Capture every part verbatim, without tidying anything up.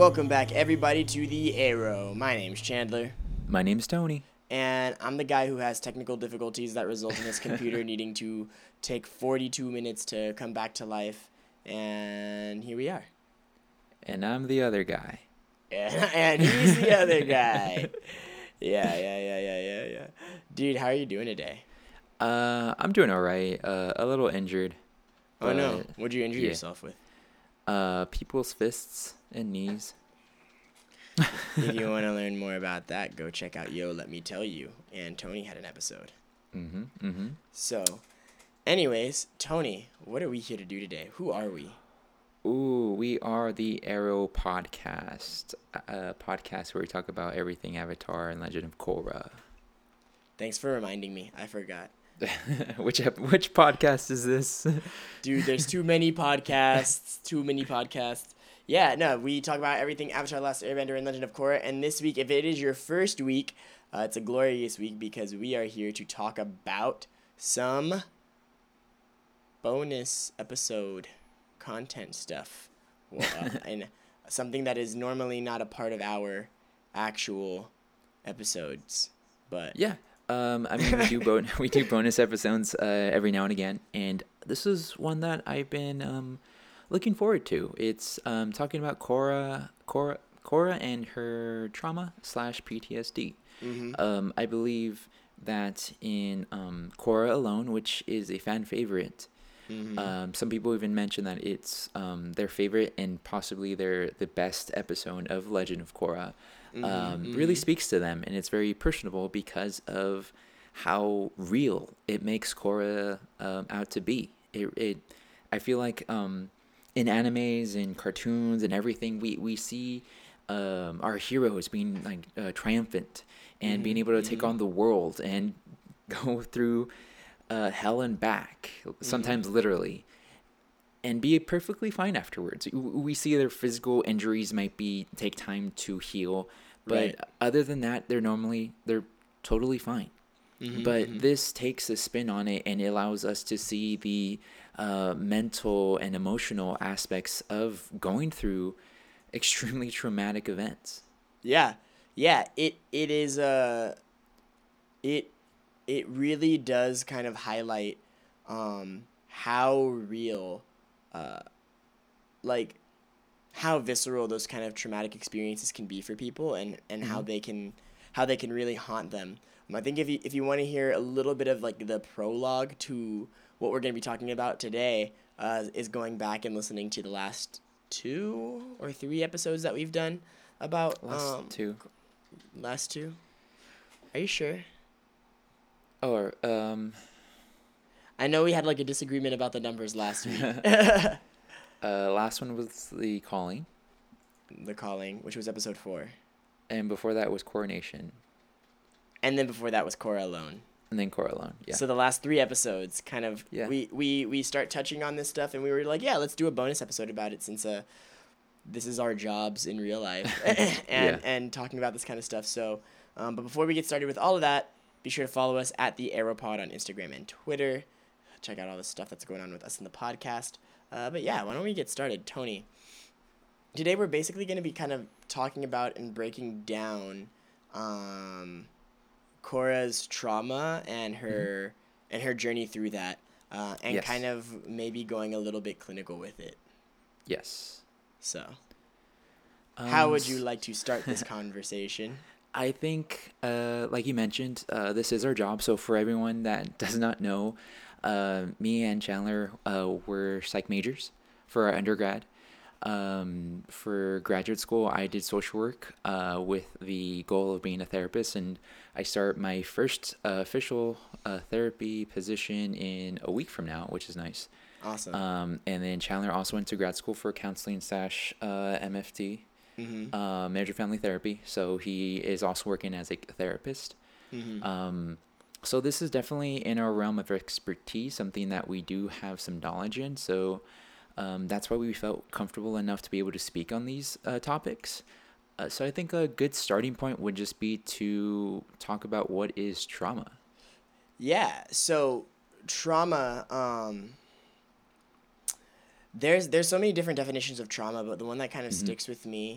Welcome back, everybody, to The Arrow. My name's Chandler. My name's Tony. And I'm the guy who has technical difficulties that result in his computer needing to take forty-two minutes to come back to life. And here we are. And I'm the other guy. And, and he's the other guy. Yeah, yeah, yeah, yeah, yeah, yeah. Dude, how are you doing today? Uh, I'm doing all right. Uh, a little injured. Oh, no. What'd you injure yeah. yourself with? Uh, people's fists and knees. If you want to learn more about that, go check out Yo, Let Me Tell You. And Tony had an episode. Mm-hmm, mm-hmm. So, anyways, Tony, what are we here to do today? Who are we? Ooh, we are the Arrow Podcast. A podcast where we talk about everything Avatar and Legend of Korra. Thanks for reminding me. I forgot. which which podcast is this? Dude, there's too many podcasts. Too many podcasts. Yeah, no, we talk about everything Avatar: The Last Airbender and Legend of Korra. And this week, if it is your first week, uh, it's a glorious week because we are here to talk about some bonus episode content stuff. Well, uh, and something that is normally not a part of our actual episodes. But yeah. Um, I mean, we do bon- we do bonus episodes uh, every now and again, and this is one that I've been um, looking forward to. It's um, talking about Korra, Korra, Korra and her trauma slash P T S D. Mm-hmm. Um, I believe that in um, Korra Alone, which is a fan favorite, Mm-hmm. um, some people even mention that it's um, their favorite and possibly their the best episode of Legend of Korra. Mm-hmm, Um, mm-hmm. really speaks to them, and it's very personable because of how real it makes Korra um, out to be. It, it, I feel like um, in animes and cartoons and everything, we we see um, our heroes being like uh, triumphant and Mm-hmm, being able to take mm-hmm. on the world and go through uh, hell and back, sometimes Mm-hmm. literally, and be perfectly fine afterwards. We see their physical injuries might be take time to heal, but Right. other than that, they're normally they're totally fine. Mm-hmm, But mm-hmm. this takes a spin on it and it allows us to see the uh, mental and emotional aspects of going through extremely traumatic events. Yeah, yeah. It it is uh it it really does kind of highlight um how real uh like how visceral those kind of traumatic experiences can be for people and and how Mhm. they can how they can really haunt them. Um, I think if you if you want to hear a little bit of like the prologue to what we're going to be talking about today, uh, is going back and listening to the last two or three episodes that we've done about Last um two. last two. Are you sure? Or um, I know we had like a disagreement about the numbers last week. uh, last one was The Calling, The Calling, which was episode four. and before that was Coronation, And then before that was Korra Alone. and then Korra Alone. Yeah. So the last three episodes kind of Yeah. we, we we start touching on this stuff and we were like, yeah, let's do a bonus episode about it since uh this is our jobs in real life and Yeah. and talking about this kind of stuff. So um, but before we get started with all of that, be sure to follow us at the ArrowPod on Instagram and Twitter. Check out all the stuff that's going on with us in the podcast. Uh, but yeah, why don't we get started, Tony? Today we're basically going to be kind of talking about and breaking down um, Korra's trauma and her and her journey through that, uh, and Yes. kind of maybe going a little bit clinical with it. Yes. So, how Um, would you like to start this conversation? I think, uh, like you mentioned, uh, this is our job. So for everyone that does not know, uh, me and Chandler uh, were psych majors for our undergrad. Um, for graduate school, I did social work uh, with the goal of being a therapist, and I start my first uh, official uh, therapy position in a week from now, which is nice. Awesome. Um, and then Chandler also went to grad school for counseling slash uh, M F T. mm-hmm. Uh, marriage and family therapy. So he is also working as a therapist. Mm-hmm. Um, so this is definitely in our realm of expertise, something that we do have some knowledge in. So um, that's why we felt comfortable enough to be able to speak on these uh, topics. Uh, so I think a good starting point would just be to talk about what is trauma. Yeah. So trauma. Um, there's there's so many different definitions of trauma, but the one that kind of Mhm. sticks with me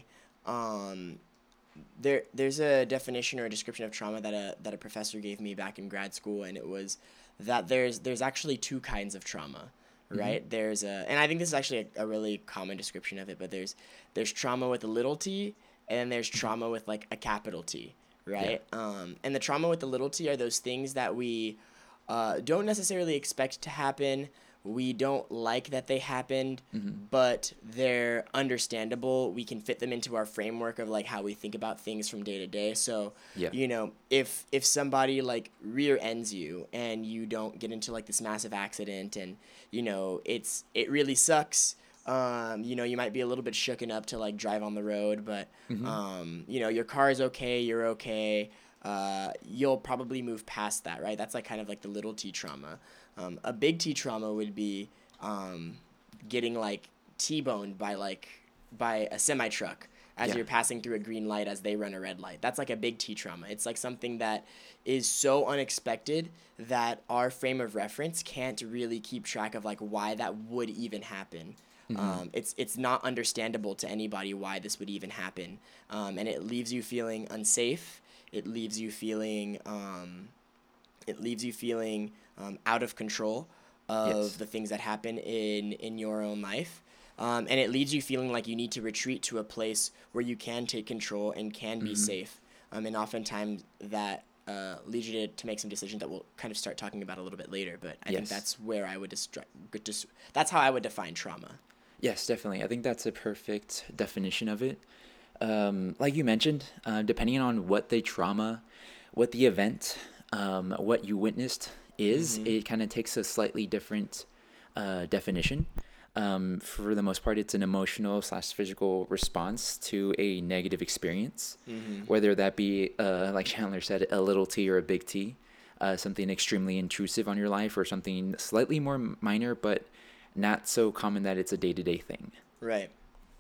um, there there's a definition or a description of trauma that a that a professor gave me back in grad school, and it was that there's there's actually two kinds of trauma, right? Mm-hmm. There's a, and I think this is actually a, a really common description of it, but there's there's trauma with a little t, and then there's trauma with like a capital T, right? Yeah. Um, and the trauma with the little t are those things that we uh, don't necessarily expect to happen. We don't like that they happened, mm-hmm. but they're understandable. We can fit them into our framework of like how we think about things from day to day. So, yeah. you know, if if somebody like rear ends you and you don't get into like this massive accident, and you know it's it really sucks. Um, you know, you might be a little bit shooken up to like drive on the road, but mm-hmm. um, you know, your car is okay. You're okay. Uh, you'll probably move past that, right? That's like kind of like the little T trauma. Um, a big T trauma would be um, getting like T-boned by like by a semi truck as yeah. you're passing through a green light as they run a red light. That's like a big T trauma. It's like something that is so unexpected that our frame of reference can't really keep track of like why that would even happen. Mm-hmm. Um, it's it's not understandable to anybody why this would even happen, um, and it leaves you feeling unsafe. It leaves you feeling um, it leaves you feeling um, out of control of yes. the things that happen in, in your own life. Um, and it leaves you feeling like you need to retreat to a place where you can take control and can be mm-hmm. safe. Um, and oftentimes that uh, leads you to, to make some decisions that we'll kind of start talking about a little bit later. But I yes. think that's where I would destri- dis- that's how I would define trauma. Yes, definitely. I think that's a perfect definition of it. Um, like you mentioned, uh, depending on what the trauma, what the event, um, what you witnessed is, mm-hmm. it kind of takes a slightly different uh, definition. Um, for the most part, it's an emotional slash physical response to a negative experience, mm-hmm. whether that be, uh, like Chandler said, a little T or a big T, uh, something extremely intrusive on your life, or something slightly more minor, but not so common that it's a day-to-day thing. Right.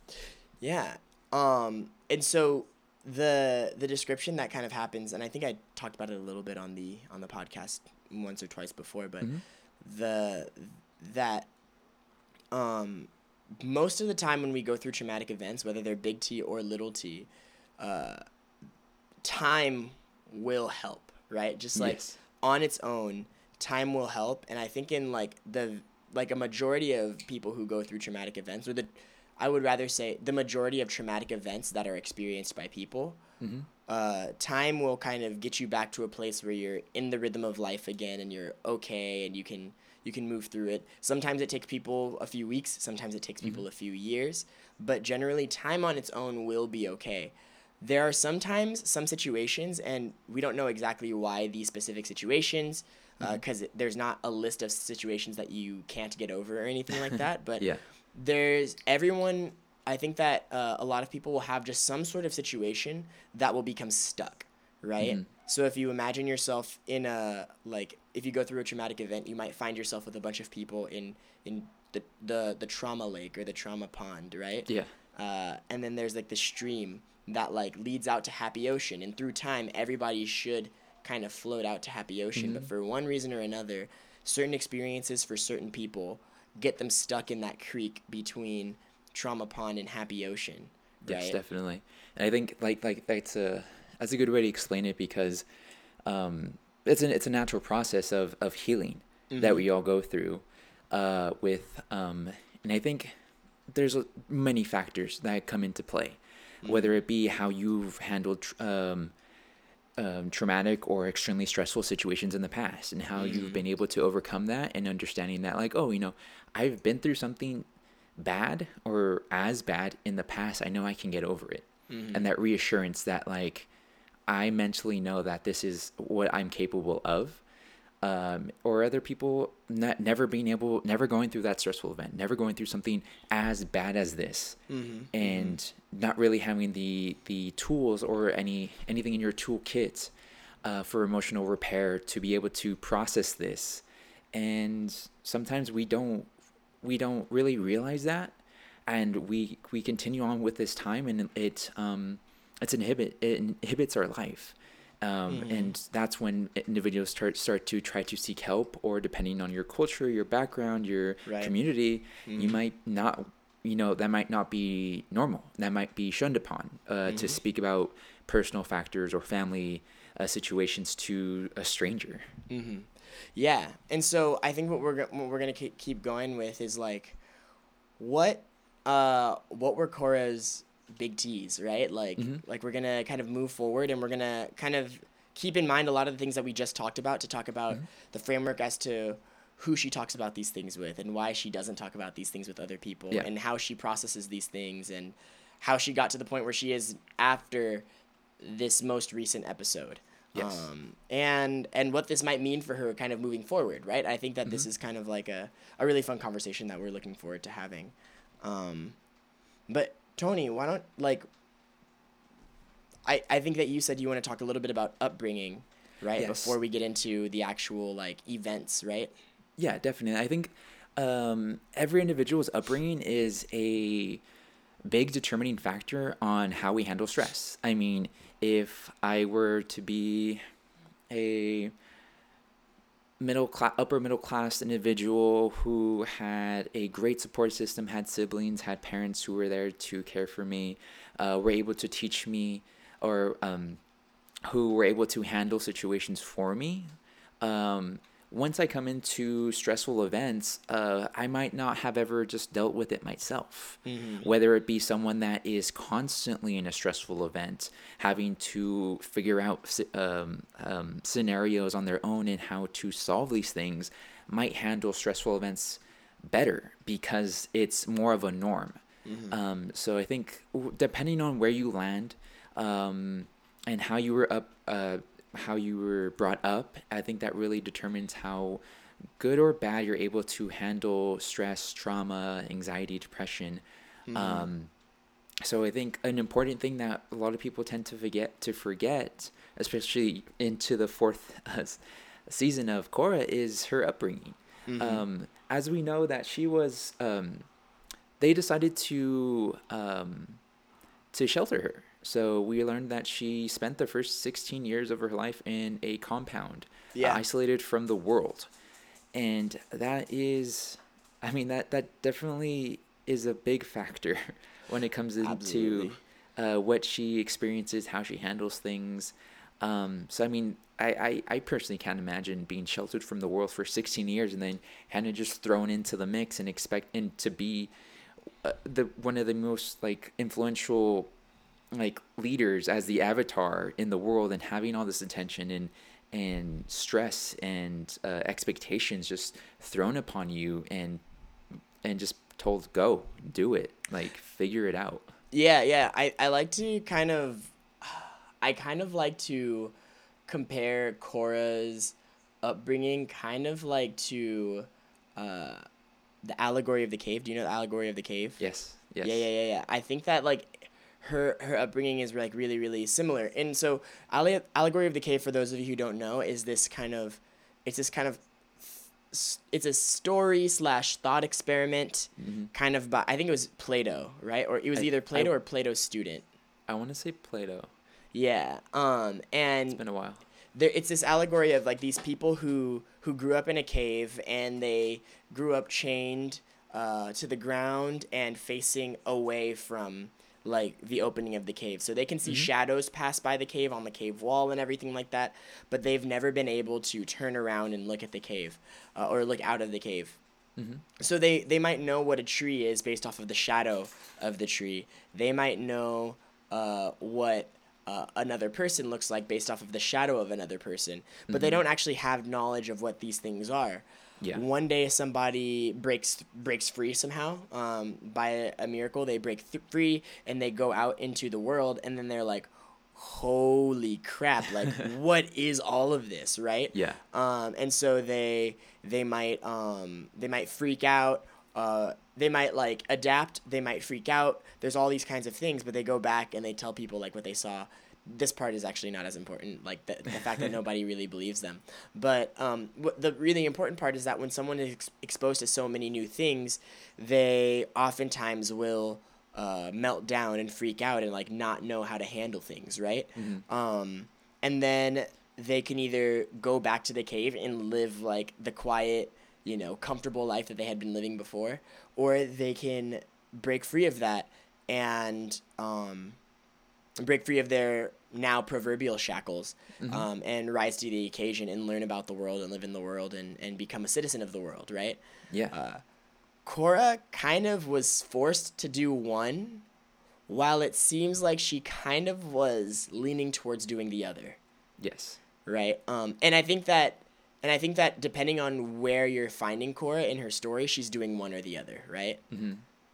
Yeah. Um, and so the the description that kind of happens, and I think I talked about it a little bit on the on the podcast once or twice before, but mm-hmm. the that um, most of the time when we go through traumatic events, whether they're big T or little T, uh, time will help, right? Just like yes. on its own, time will help. And I think in like the like a majority of people who go through traumatic events, or the I would rather say the majority of traumatic events that are experienced by people, mm-hmm. uh, time will kind of get you back to a place where you're in the rhythm of life again, and you're okay, and you can you can move through it. Sometimes it takes people a few weeks, sometimes it takes people mm-hmm. a few years, but generally time on its own will be okay. There are sometimes some situations, and we don't know exactly why these specific situations, because mm-hmm. uh, there's not a list of situations that you can't get over or anything like that, but yeah. there's everyone, I think that uh, a lot of people will have just some sort of situation that will become stuck, right? Mm-hmm. So if you imagine yourself in a, like, if you go through a traumatic event, you might find yourself with a bunch of people in, in the, the, the trauma lake or the trauma pond, right? Yeah. Uh, and then there's, like, the stream that, like, leads out to Happy Ocean. And through time, everybody should kind of float out to Happy Ocean. Mm-hmm. But for one reason or another, certain experiences for certain people get them stuck in that creek between Trauma Pond and Happy Ocean. Right? Yes, definitely. And I think like like that's a that's a good way to explain it, because um, it's an it's a natural process of of healing mm-hmm. that we all go through. Uh, with um, and I think there's many factors that come into play, mm-hmm. whether it be how you've handled um, um, traumatic or extremely stressful situations in the past, and how mm-hmm. you've been able to overcome that, and understanding that, like, oh, you know, I've been through something bad or as bad in the past. I know I can get over it. Mm-hmm. And that reassurance that, like, I mentally know that this is what I'm capable of. Um, or other people not never being able, never going through that stressful event, never going through something as bad as this, mm-hmm. and mm-hmm. not really having the the tools or any anything in your toolkit uh, for emotional repair to be able to process this. And sometimes we don't we don't really realize that, and we we continue on with this time, and it um it's inhibit it inhibits our life. Um, mm-hmm. And that's when individuals start start to try to seek help, or depending on your culture, your background, your right. community, mm-hmm. you might not you know, that might not be normal. That might be shunned upon uh, mm-hmm. to speak about personal factors or family uh, situations to a stranger. Mm-hmm. Yeah, and so I think what we're go- what we're gonna ke- keep going with is like, what, uh, what were Korra's big T's, right? Like, mm-hmm. like we're gonna kind of move forward, and we're gonna kind of keep in mind a lot of the things that we just talked about to talk about mm-hmm. the framework as to who she talks about these things with, and why she doesn't talk about these things with other people, yeah. and how she processes these things, and how she got to the point where she is after this most recent episode. Yes. Um, and and what this might mean for her kind of moving forward, right? I think that mm-hmm. this is kind of like a, a really fun conversation that we're looking forward to having. Um, but Tony, why don't, like, I, I think that you said you want to talk a little bit about upbringing, right? Yes. Before we get into the actual, like, events, right? Yeah, definitely. I think um, every individual's upbringing is a big determining factor on how we handle stress. I mean, if I were to be a middle class, upper middle class individual who had a great support system, had siblings, had parents who were there to care for me, uh, were able to teach me, or um, who were able to handle situations for me, um, once I come into stressful events, uh, I might not have ever just dealt with it myself. Mm-hmm. Whether it be someone that is constantly in a stressful event, having to figure out um, um, scenarios on their own and how to solve these things, might handle stressful events better because it's more of a norm. Mm-hmm. Um, so I think depending on where you land um, and how you were up, uh, how you were brought up, I think that really determines how good or bad you're able to handle stress, trauma, anxiety, depression. Mm-hmm. Um, so I think an important thing that a lot of people tend to forget, to forget, especially into the fourth uh, season of Korra, is her upbringing. Mm-hmm. Um, as we know that she was, um, they decided to um, to shelter her. So we learned that she spent the first sixteen years of her life in a compound, yeah. uh, isolated from the world. And that is, I mean, that, that definitely is a big factor when it comes into uh, what she experiences, how she handles things. Um, so, I mean, I, I, I personally can't imagine being sheltered from the world for sixteen years and then kind of just thrown into the mix and expect and to be uh, the one of the most, like, influential like leaders as the avatar in the world, and having all this attention and and stress and uh, expectations just thrown upon you and and just told, go do it, like figure it out. Yeah, yeah. I, I like to kind of I kind of like to compare Korra's upbringing kind of like to uh, the allegory of the cave. Do you know the allegory of the cave? Yes. Yes. Yeah, yeah, yeah, yeah. I think that like her her upbringing is like really really similar. And so alle- allegory of the cave, for those of you who don't know, is this kind of it's this kind of it's a story slash thought experiment, mm-hmm. kind of by, I think it was Plato, right? Or it was I, either Plato I, or Plato's student. I want to say Plato. Yeah. Um and it's been a while. There, it's this allegory of like these people who who grew up in a cave, and they grew up chained uh, to the ground and facing away from like the opening of the cave, so they can see mm-hmm. shadows pass by the cave on the cave wall and everything like that, but they've never been able to turn around and look at the cave uh, or look out of the cave. Mm-hmm. So they they might know what a tree is based off of the shadow of the tree. They might know uh, what uh, another person looks like based off of the shadow of another person, but mm-hmm. they don't actually have knowledge of what these things are. Yeah. One day somebody breaks breaks free somehow, um, by a, a miracle. They break th- free and they go out into the world, and then they're like, "Holy crap! Like, what is all of this?" Right? Yeah. Um, and so they they might um they might freak out. Uh, they might like adapt. They might freak out. There's all these kinds of things, but they go back and they tell people like what they saw. This part is actually not as important, like the, the fact that nobody really believes them. But um, w- the really important part is that when someone is ex- exposed to so many new things, they oftentimes will uh, melt down and freak out and like not know how to handle things, right? Mm-hmm. Um, and then they can either go back to the cave and live like the quiet, you know, comfortable life that they had been living before, or they can break free of that and um, break free of their now proverbial shackles, Mm-hmm. um, and rise to the occasion and learn about the world and live in the world and, and become a citizen of the world, right? Yeah. Uh, Korra kind of was forced to do one, while it seems like she kind of was leaning towards doing the other, Yes. right? Um, and I think that, and I think that depending on where you're finding Korra in her story, she's doing one or the other, right? Mm-hmm.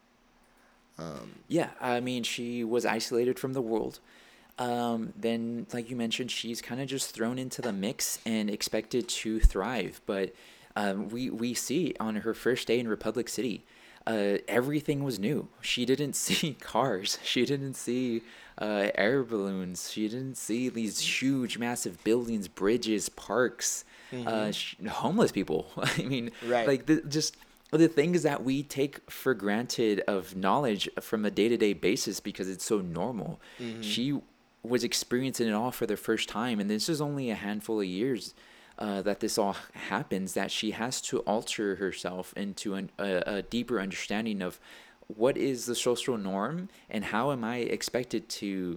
Um, Yeah, I mean, she was isolated from the world. Um, then, like you mentioned, she's kind of just thrown into the mix and expected to thrive. But um, we we see on her first day in Republic City, uh, everything was new. She didn't see cars. She didn't see uh, air balloons. She didn't see these huge, massive buildings, bridges, parks, uh, sh- homeless people. I mean, Right. like the, just the things that we take for granted of knowledge from a day-to-day basis because it's so normal. She was experiencing it all for the first time, and this is only a handful of years uh, that this all happens, that she has to alter herself into an, a, a deeper understanding of what is the social norm and how am I expected to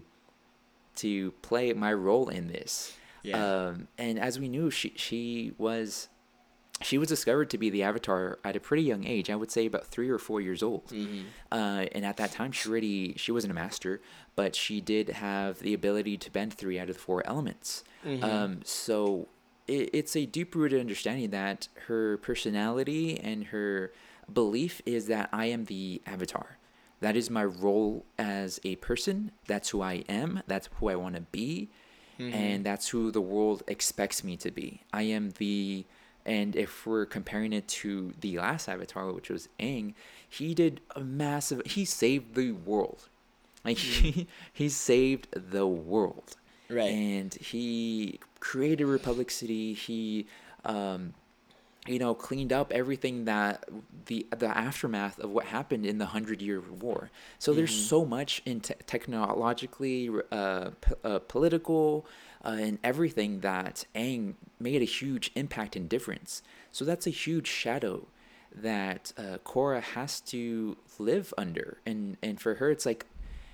to play my role in this. Yeah. Um, and as we knew, she she was she was discovered to be the Avatar at a pretty young age. I would say about three or four years old. Mm-hmm. Uh, and at that time, she already she wasn't a master, but she did have the ability to bend three out of the four elements. Mm-hmm. Um, so it, it's a deep rooted understanding that her personality and her belief is that I am the Avatar. That is my role as a person. That's who I am. That's who I want to be. And that's who the world expects me to be. I am the, and if we're comparing it to the last Avatar, which was Aang, he did a massive, he saved the world. Like he, he saved the world. Right. And he created Republic City. He, um, you know, cleaned up everything that the the aftermath of what happened in the Hundred Year War. So there's so much in te- technologically, uh, p- uh, political, uh, and everything that Aang made a huge impact and difference. So that's a huge shadow that uh, Korra has to live under, and and for her, it's like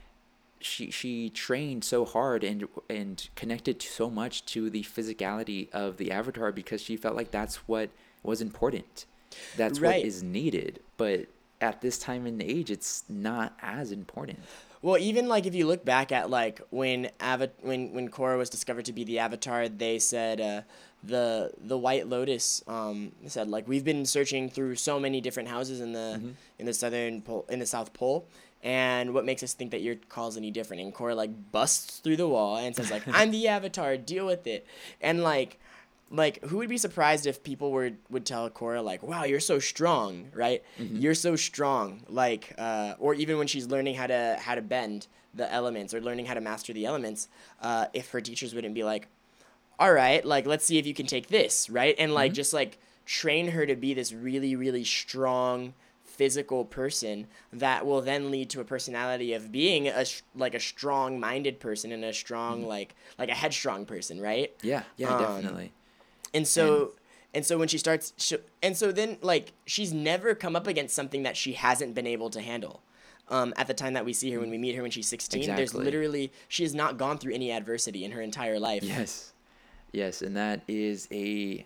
she she trained so hard and and connected to so much to the physicality of the Avatar because she felt like that's what was important. That's Right. what is needed. But at this time in age, it's not as important. Well, even like if you look back at like when Ava- when when Korra was discovered to be the Avatar, they said uh, the the White Lotus um, said like we've been searching through so many different houses in the Mm-hmm. in the southern pole in the South Pole, and what makes us think that your call is any different? And Korra like busts through the wall and says like I'm the Avatar, deal with it, and like. Like, who would be surprised if people were would tell Korra like, "Wow, you're so strong," right? Mm-hmm. You're so strong, like, uh, or even when she's learning how to how to bend the elements or learning how to master the elements, uh, if her teachers wouldn't be like, "All right, like, let's see if you can take this," right? And like, Mhm. just like train her to be this really, really strong physical person that will then lead to a personality of being a sh- like a strong-minded person and a strong like like a headstrong person, right? Yeah, yeah, Um, definitely. And so and so when she starts she, and so then like she's never come up against something that she hasn't been able to handle. Um, at the time that we see her when we meet her when she's sixteen, there's Exactly. literally she has not gone through any adversity in her entire life. Yes. Yes, and that is a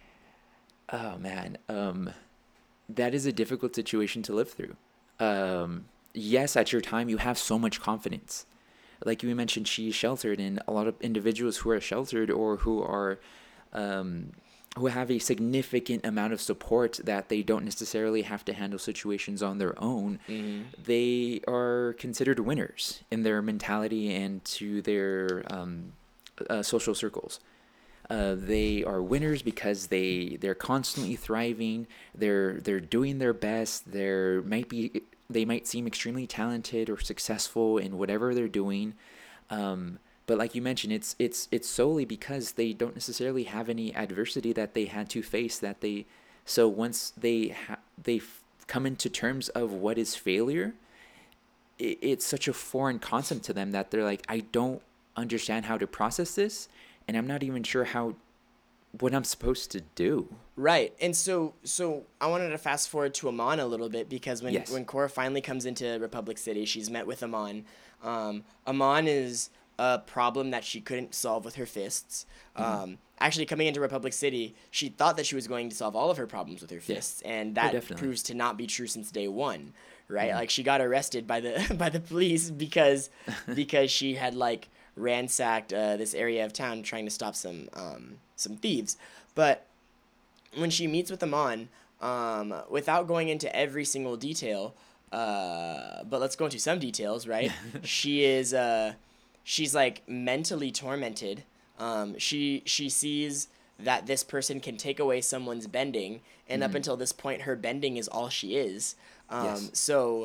oh man, um that is a difficult situation to live through. Um yes, at your time you have so much confidence. Like you mentioned, she's sheltered, and a lot of individuals who are sheltered or who are um who have a significant amount of support that they don't necessarily have to handle situations on their own, Mm-hmm. they are considered winners in their mentality and to their um, uh, social circles. Uh, they are winners because they they're constantly thriving. They're they're doing their best. They're might be they might seem extremely talented or successful in whatever they're doing. Um, but like you mentioned, it's it's it's solely because they don't necessarily have any adversity that they had to face. That they so once they ha- they f- come into terms of what is failure, it, it's such a foreign concept to them that they're like, I don't understand how to process this, and I'm not even sure how what I'm supposed to do. Right. And so so I wanted to fast forward to Amon a little bit because when, Yes. when Korra finally comes into Republic City, she's met with Amon. Um, Amon is a problem that she couldn't solve with her fists. Um, actually, coming into Republic City, she thought that she was going to solve all of her problems with her fists, and that definitely. proves to not be true since day one. Right? Like she got arrested by the by the police because because she had like ransacked uh, this area of town trying to stop some um, some thieves. But when she meets with Amon, um, without going into every single detail, uh, but let's go into some details, right? she is, uh, she's like mentally tormented. Um, she she sees that this person can take away someone's bending, and mm-hmm. up until this point, her bending is all she is. Um, Yes. So,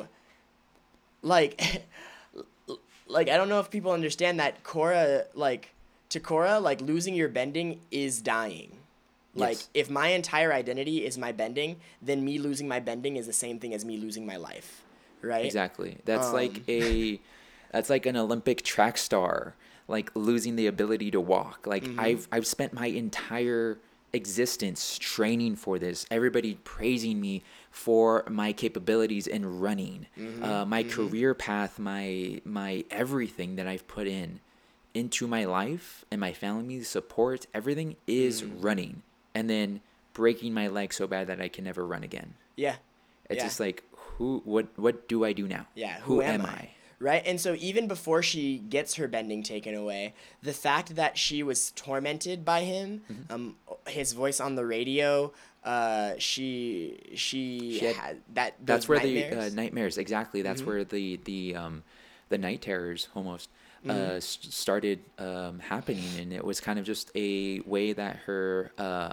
like, like I don't know if people understand that Korra, like, to Korra, like losing your bending is dying. Like, Yes. if my entire identity is my bending, then me losing my bending is the same thing as me losing my life, right? Exactly. That's Um, like a, that's like an Olympic track star, like losing the ability to walk. Like Mm-hmm. I've I've spent my entire existence training for this. Everybody praising me for my capabilities in running, Mm-hmm. uh, my career path, my my everything that I've put in into my life and my family support. Everything is Mm-hmm. running, and then breaking my leg so bad that I can never run again. Yeah. It's Yeah. just like, who, what, what do I do now? Yeah, who, Who, am, am I? I? Right? And so even before she gets her bending taken away, the fact that she was tormented by him, Mm-hmm. um, his voice on the radio, uh, she she, She had- had that those That's where nightmares. the uh, nightmares, exactly. That's Mm-hmm. where the the um, the night terrors almost uh, Mm-hmm. s- started um, happening, and it was kind of just a way that her uh,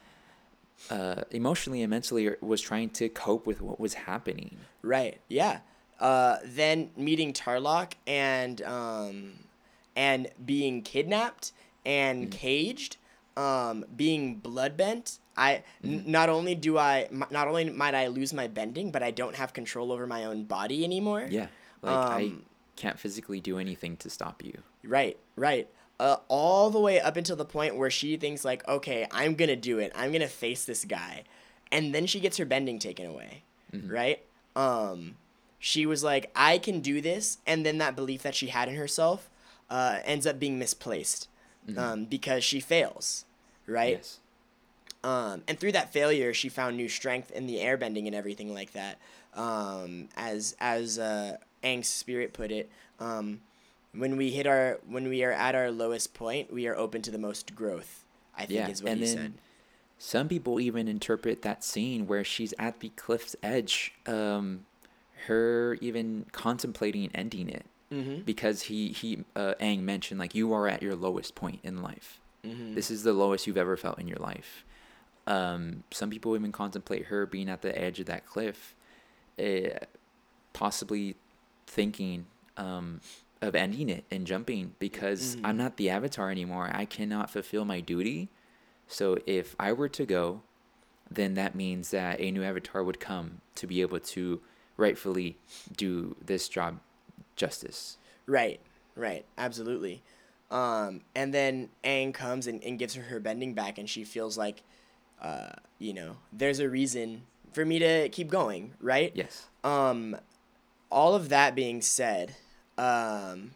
uh, emotionally and mentally was trying to cope with what was happening. Right. Yeah. Uh, then meeting Tarlock and um, and being kidnapped and Mm-hmm. caged, um, being bloodbent. I n- not only do I m- not only might I lose my bending, but I don't have control over my own body anymore. Yeah, like I Um, can't physically do anything to stop you. Right. Right. Uh, all the way up until the point where she thinks like, okay, I'm gonna do it. I'm gonna face this guy, and then she gets her bending taken away. Right. Um, she was like, I can do this, and then that belief that she had in herself uh, ends up being misplaced um, because she fails. Right. Yes. Um, and through that failure, she found new strength in the airbending and everything like that. Um, as as uh, Aang's spirit put it, um, when we hit our when we are at our lowest point, we are open to the most growth. I think Yeah, is what and he then said. some people even interpret that scene where she's at the cliff's edge, um, her even contemplating ending it, Mm-hmm. because he he uh, Aang mentioned like you are at your lowest point in life. Mm-hmm. This is the lowest you've ever felt in your life. Um, some people even contemplate her being at the edge of that cliff, uh, possibly thinking um, of ending it and jumping because Mhm. I'm not the Avatar anymore. I cannot fulfill my duty. So if I were to go, then that means that a new Avatar would come to be able to rightfully do this job justice. Right, right, absolutely. Um, and then Aang comes and, and gives her her bending back, and she feels like, uh, you know, there's a reason for me to keep going, right? Yes. Um, all of that being said, um,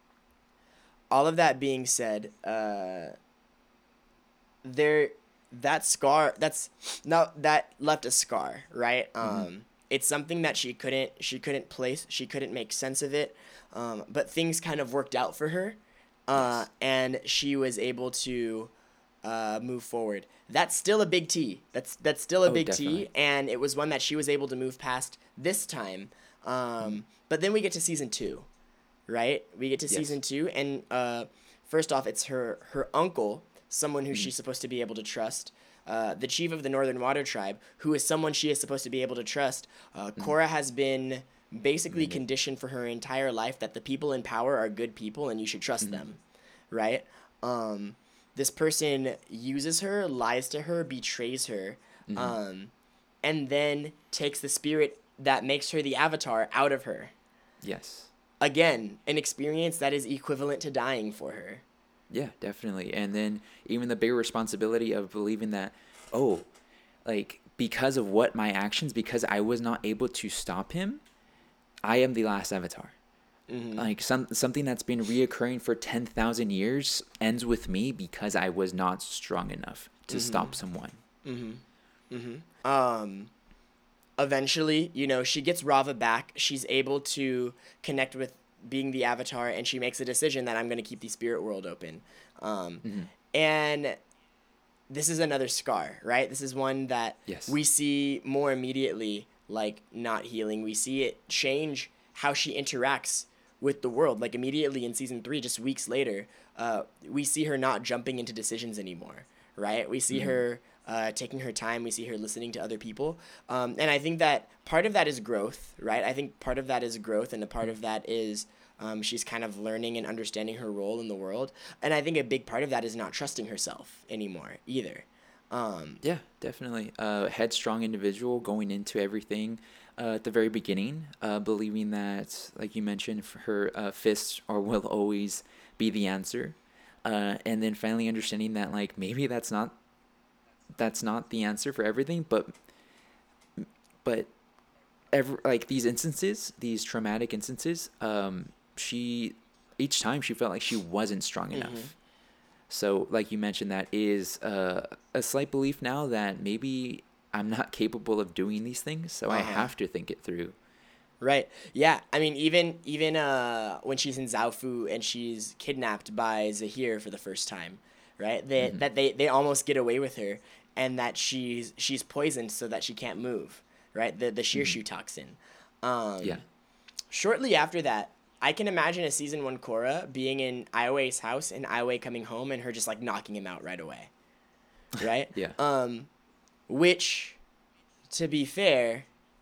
all of that being said, uh, there, that scar, that's no, that left a scar, right? Um, it's something that she couldn't, she couldn't place, she couldn't make sense of it, um, but things kind of worked out for her, uh, Yes. and she was able to, uh, move forward. That's still a big T. That's that's still a Oh, big definitely. T, and it was one that she was able to move past this time. Um, But then we get to season two, right? We get to Yes. season two, and uh, first off, it's her her uncle, someone who she's supposed to be able to trust, uh, the chief of the Northern Water Tribe, who is someone she is supposed to be able to trust. Uh, Korra has been basically conditioned for her entire life that the people in power are good people and you should trust them, right? Um, this person uses her, lies to her, betrays her, um, and then takes the spirit that makes her the Avatar out of her. Yes. Again, an experience that is equivalent to dying for her, Yeah, definitely. And then even the bigger responsibility of believing that, oh, like because of what my actions, because I was not able to stop him, I am the last Avatar. Mm-hmm. Like some something that's been reoccurring for ten thousand years ends with me because I was not strong enough to Mm-hmm. stop someone. Mm-hmm. Mm-hmm. Um, eventually, you know, she gets Rava back. She's able to connect with being the Avatar, and she makes a decision that I'm going to keep the spirit world open. Um, Mm-hmm. and this is another scar, right? This is one that Yes. we see more immediately, like not healing. We see it change how she interacts with the world. Like immediately in season three, just weeks later, uh, we see her not jumping into decisions anymore, right? We see Mm-hmm. her uh, taking her time. We see her listening to other people, um, and I think that part of that is growth, right? I think part of that is growth, and a part of that is um, she's kind of learning and understanding her role in the world. And I think a big part of that is not trusting herself anymore either. Um, Yeah, definitely. Uh, headstrong individual going into everything uh, at the very beginning, uh, believing that, like you mentioned, f- her uh, fists or will always be the answer, uh, and then finally understanding that like maybe that's not that's not the answer for everything, but but ever like these instances, these traumatic instances, um, she each time she felt like she wasn't strong mhm. enough. So, like you mentioned, that is uh, a slight belief now that maybe I'm not capable of doing these things, so I Uh huh. have to think it through. Right. Yeah. I mean, even even uh, when she's in Zaofu and she's kidnapped by Zahir for the first time, right? They, Hmm. that they they almost get away with her, and that she's she's poisoned so that she can't move, right? The the Hmm. Shirshu toxin. Yeah. Um, Shortly after that, I can imagine a season one Korra being in Iowei's house and Iowei coming home and her just like knocking him out right away, right? Yeah. Um, which, to be fair,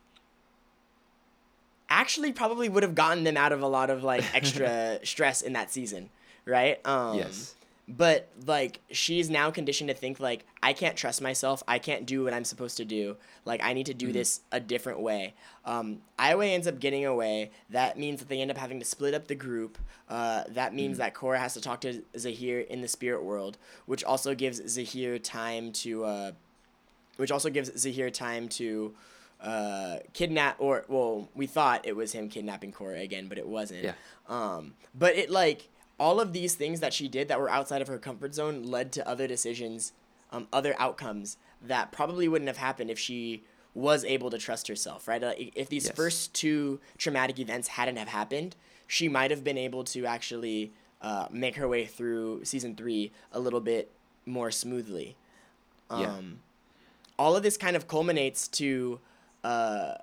actually probably would have gotten them out of a lot of like extra stress in that season, right? Um, Yes. but like she's now conditioned to think like I can't trust myself. I can't do what I'm supposed to do. Like I need to do Hmm. this a different way. Um, Iowa ends up getting away. That means that they end up having to split up the group. Uh, that means Hmm. that Korra has to talk to Zahir in the spirit world, which also gives Zahir time to uh, which also gives Zahir time to uh, kidnap, or well, we thought it was him kidnapping Korra again, but it wasn't. Yeah. Um, but it like all of these things that she did that were outside of her comfort zone led to other decisions, um, other outcomes that probably wouldn't have happened if she was able to trust herself, right? Like, if these Yes. first two traumatic events hadn't have happened, she might have been able to actually uh, make her way through season three a little bit more smoothly. Yeah. Um, all of this kind of culminates to uh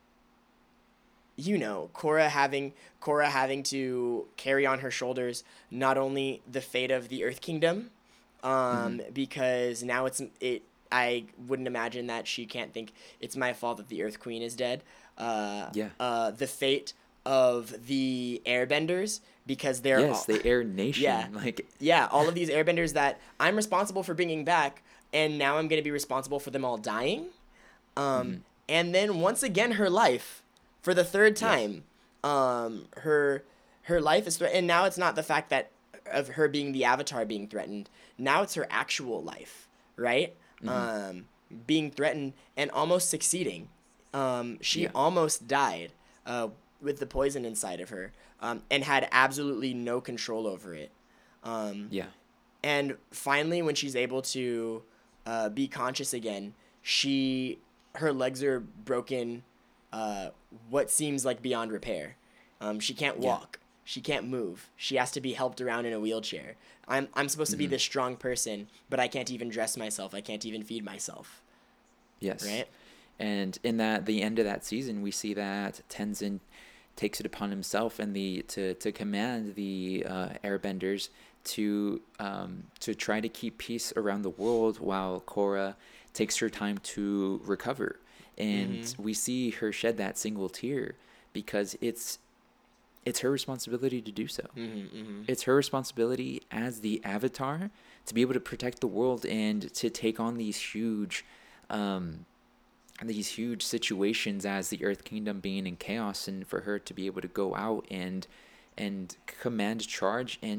you know Korra having Korra having to carry on her shoulders not only the fate of the Earth Kingdom, Hmm. um because now it's it I wouldn't imagine that she can't think it's my fault that the Earth Queen is dead. uh Yeah. uh the fate of the airbenders, because they're Yes. all The Air yeah, Nation. Like. yeah, all of these airbenders that I'm responsible for bringing back, and now I'm going to be responsible for them all dying. Um, Hmm. and then once again, her life, for the third Yes. time, um, her her life is threatened. And now it's not the fact that of her being the Avatar being threatened. Now it's her actual life, right? Hmm. Um, being threatened and almost succeeding. Um, she Yeah. almost died uh, with the poison inside of her, um, and had absolutely no control over it. Um, Yeah. and finally, when she's able to uh, be conscious again, she her legs are broken, uh, what seems like beyond repair. Um, she can't Yeah. walk. She can't move. She has to be helped around in a wheelchair. I'm I'm supposed to be Hmm. this strong person, but I can't even dress myself. I can't even feed myself. Yes. Right? And in that the end of that season, we see that Tenzin takes it upon himself and the to to command the uh, Airbenders to um, to try to keep peace around the world while Korra takes her time to recover. And Mm-hmm. we see her shed that single tear because it's it's her responsibility to do so. Mm-hmm. Mm-hmm. It's her responsibility as the Avatar to be able to protect the world and to take on these huge um, these huge situations as the Earth Kingdom being in chaos, and for her to be able to go out and and command charge and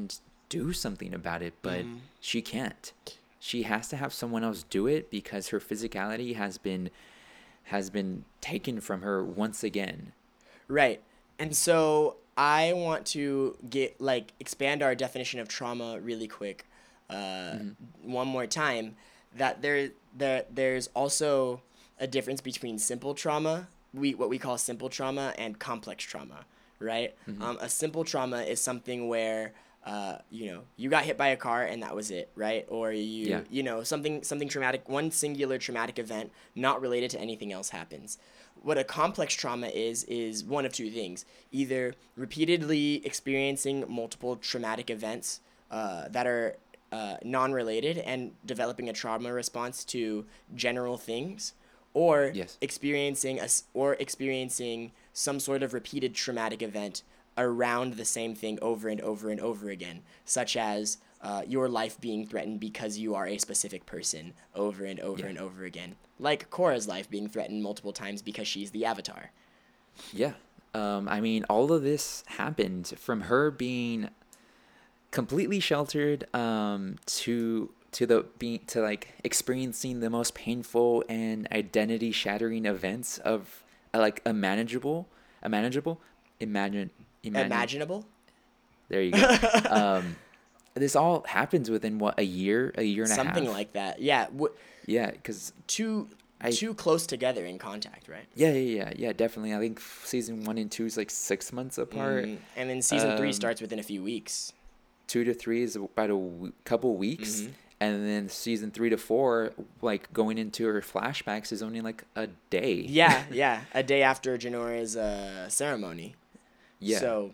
do something about it, but Mhm. she can't. She has to have someone else do it because her physicality has been has been taken from her once again. Right. And so I want to get like expand our definition of trauma really quick, uh, Hmm. one more time. That there there there's also a difference between simple trauma, we what we call simple trauma, and complex trauma. Right. Hmm. Um, a simple trauma is something where uh, you know you got hit by a car and that was it, right? Or Yeah. you you know something something traumatic, one singular traumatic event not related to anything else happens. What a complex trauma is is one of two things: either repeatedly experiencing multiple traumatic events uh, that are uh, non-related and developing a trauma response to general things, or Yes. experiencing a s or experiencing some sort of repeated traumatic event around the same thing over and over and over again, such as uh, your life being threatened because you are a specific person over and over Yeah. and over again. Like Korra's life being threatened multiple times because she's the Avatar. Yeah. Um, I mean, all of this happened from her being completely sheltered um, to to the being to like experiencing the most painful and identity shattering events of uh, like a manageable, a manageable, imagine, imagine. Imaginable? There you go. Um, this all happens within what, a year, a year and a Something half. like that. Yeah, w- Yeah, because too I too close together in contact, right? yeah yeah yeah yeah definitely. I think f- season one and two is like six months apart. Mm, and then season three Um, starts within a few weeks. two to three is about a w- couple weeks, Hmm. and then season three to four, like going into her flashbacks, is only like a day. Yeah, yeah, a day after Janora's uh, ceremony. Yeah. So,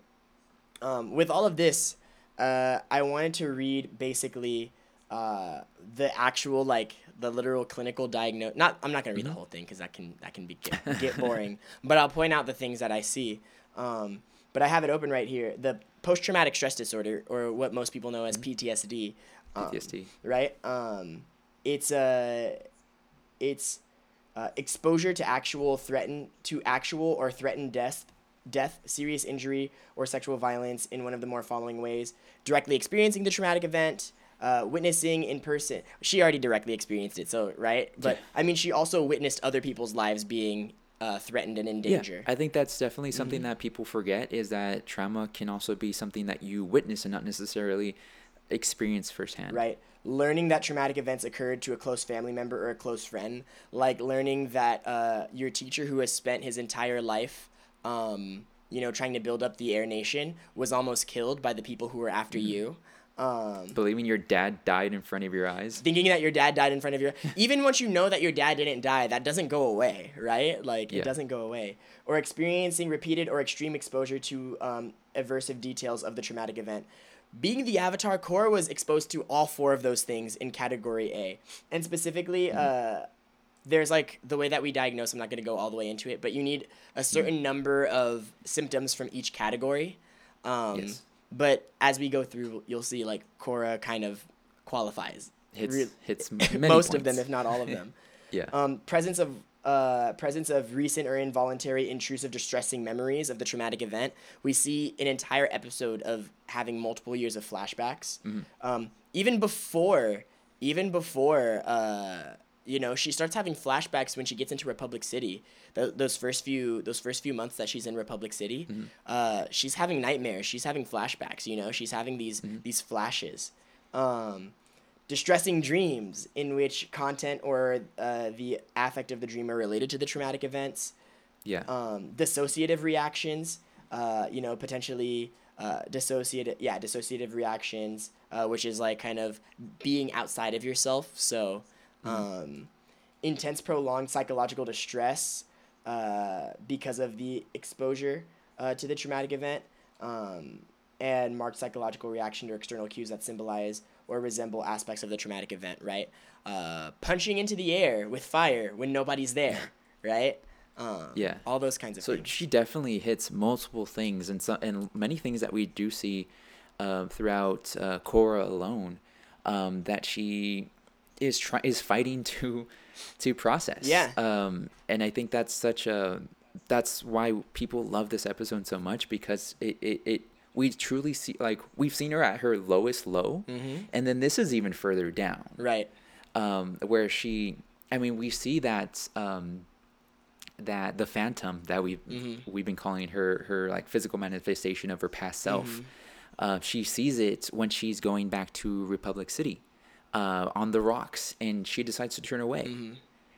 um, with all of this, uh, I wanted to read basically uh, the actual like the literal clinical diagnose. Not I'm not gonna read the Mhm. whole thing because that can that can be get, get boring. But I'll point out the things that I see. Um, but I have it open right here. The post traumatic stress disorder, or what most people know as Mhm. P T S D, um, P T S D. right? Um, it's a it's uh, exposure to actual threaten to actual or threatened death, death, serious injury, or sexual violence in one of the more following ways: directly experiencing the traumatic event, uh, witnessing in person. She already directly experienced it, so right. But Yeah. I mean, she also witnessed other people's lives being uh, threatened and in Yeah, danger. I think that's definitely something Hmm. that people forget, is that trauma can also be something that you witness and not necessarily experience firsthand. Right? Learning that traumatic events occurred to a close family member or a close friend, like learning that uh, your teacher who has spent his entire life, um, you know, trying to build up the Air Nation was almost killed by the people who were after Hmm. you. Um, Believing your dad died in front of your eyes. thinking that your dad died in front of you, even once you know that your dad didn't die, that doesn't go away, right? Like it Yeah. doesn't go away. Or experiencing repeated or extreme exposure to um, aversive details of the traumatic event. Being the Avatar, Korra was exposed to all four of those things in category A. And specifically, Hmm. uh, there's like the way that we diagnose, I'm not going to go all the way into it, but you need a certain number of symptoms from each category. Um, Yes. but as we go through, you'll see like Korra kind of qualifies. Hits Re- hits many most of them, points. if not all of them. Yeah. Um, presence of uh, presence of recent or involuntary, intrusive, distressing memories of the traumatic event. We see an entire episode of having multiple years of flashbacks. Mhm. Um, even before, even before, uh, you know, she starts having flashbacks when she gets into Republic City. Th- those first few, those first few months that she's in Republic City, Mhm. uh, she's having nightmares. She's having flashbacks. You know, she's having these Mhm. these flashes. Um, distressing dreams in which content or uh, the affect of the dream are related to the traumatic events. Yeah. Um, dissociative reactions, uh, you know, potentially uh, dissociative, yeah, dissociative reactions, uh, which is like kind of being outside of yourself. So, Mhm. um, intense, prolonged psychological distress uh, because of the exposure uh, to the traumatic event, um, and marked psychological reaction to external cues that symbolize or resemble aspects of the traumatic event, right? Uh, punching into the air with fire when nobody's there, right? Um, Yeah. all those kinds of So things. she definitely hits multiple things, and some and many things that we do see uh, throughout uh, Korra alone, um, that she is try is fighting to to process. Yeah. Um, and I think that's such a that's why people love this episode so much, because it, it, it we truly see, like, we've seen her at her lowest low, Mm-hmm. and then this is even further down, Right. um, where she, I mean, we see that um, that the phantom that we we've, Mm-hmm. we've been calling her her like physical manifestation of her past self. Mm-hmm. Uh, she sees it when she's going back to Republic City, uh, on the rocks, and she decides to turn away. Mm-hmm.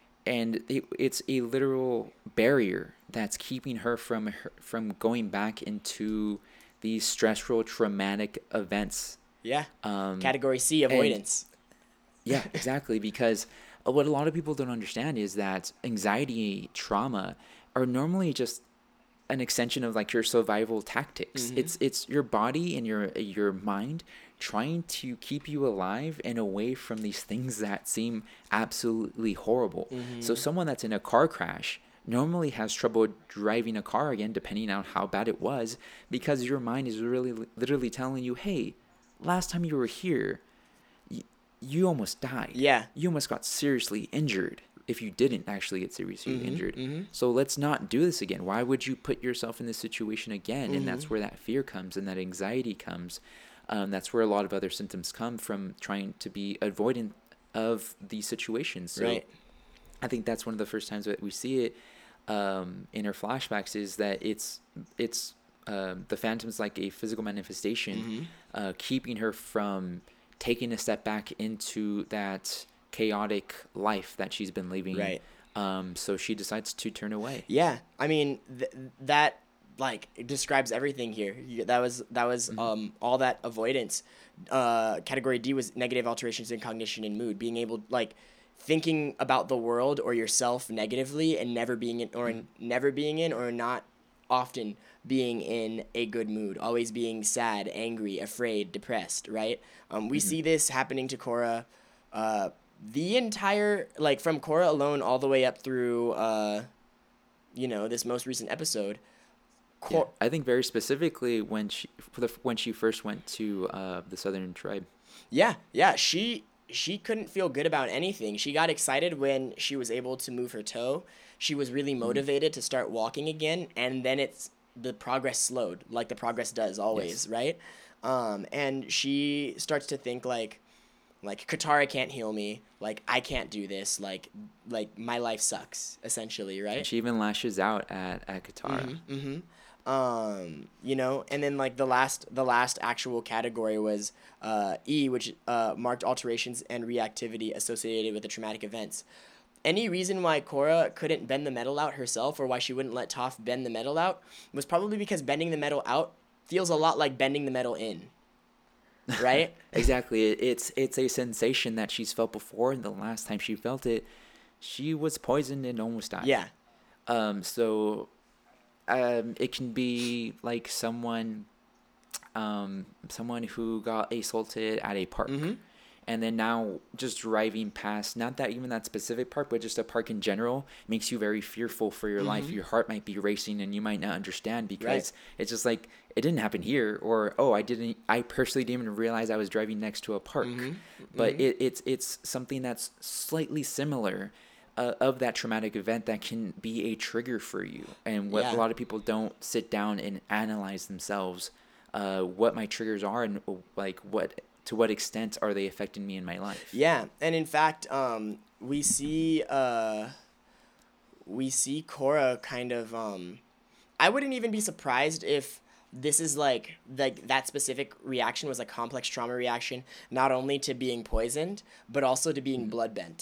And it, it's a literal barrier that's keeping her from her, from going back into these stressful, traumatic events. Yeah. Um, Category C, avoidance. yeah, exactly. Because what a lot of people don't understand is that anxiety, trauma, are normally just an extension of like your survival tactics. Mm-hmm. It's it's your body and your your mind trying to keep you alive and away from these things that seem absolutely horrible. Mm-hmm. So someone that's in a car crash normally has trouble driving a car again, depending on how bad it was, because your mind is really literally telling you, hey, last time you were here, you, you almost died. Yeah. You almost got seriously injured if you didn't actually get seriously Mm-hmm. injured. Mm-hmm. So let's not do this again. Why would you put yourself in this situation again? Mm-hmm. And that's where that fear comes and that anxiety comes. Um, that's where a lot of other symptoms come from, trying to be avoidant of these situations. So Right. I think that's one of the first times that we see it um, in her flashbacks, is that it's it's um, the phantom's like a physical manifestation, Mm-hmm. uh, keeping her from taking a step back into that chaotic life that she's been living. Right. Um, so she decides to turn away. Yeah. I mean, th- that like it describes everything here. You- That was that was Mm-hmm. um all that avoidance. Uh, category D was negative alterations in cognition and mood, being able like thinking about the world or yourself negatively and never being in or in, never being in or not often being in a good mood, always being sad, angry, afraid, depressed, right? Um, we see this happening to Cora uh, the entire, like from Cora alone all the way up through, uh, you know, this most recent episode. Yeah. Cor- I think very specifically when she for the when she first went to uh, the Southern Tribe. Yeah, yeah, she she couldn't feel good about anything. She got excited when she was able to move her toe. She was really motivated to start walking again, and then it's the progress slowed, like the progress does always, right? Um, and she starts to think like, like Katara can't heal me, like I can't do this, like like my life sucks, essentially, right? She even lashes out at at Katara. Mm-hmm. mm-hmm. Um, you know, and then like the last the last actual category was uh, E, which uh, marked alterations and reactivity associated with the traumatic events. Any reason why Korra couldn't bend the metal out herself, or why she wouldn't let Toph bend the metal out, was probably because bending the metal out feels a lot like bending the metal in, right? Exactly. It- It's it's a sensation that she's felt before, and the last time she felt it, she was poisoned and almost died. Yeah. Um. So, um, it can be like someone, um, someone who got assaulted at a park, Mm-hmm. and then now just driving past, not that even that specific park, but just a park in general, makes you very fearful for your life. Your heart might be racing, and you might not understand because Right. it's just like it didn't happen here, or oh, I didn't, I personally didn't even realize I was driving next to a park. But it, it's it's something that's slightly similar. Uh, of that traumatic event that can be a trigger for you, and what Yeah. a lot of people don't sit down and analyze themselves, uh, what my triggers are, and like what to what extent are they affecting me in my life. Yeah, and in fact, um, we see uh, we see Korra kind of. Um, I wouldn't even be surprised if this is like like that specific reaction was a complex trauma reaction, not only to being poisoned but also to being blood bent.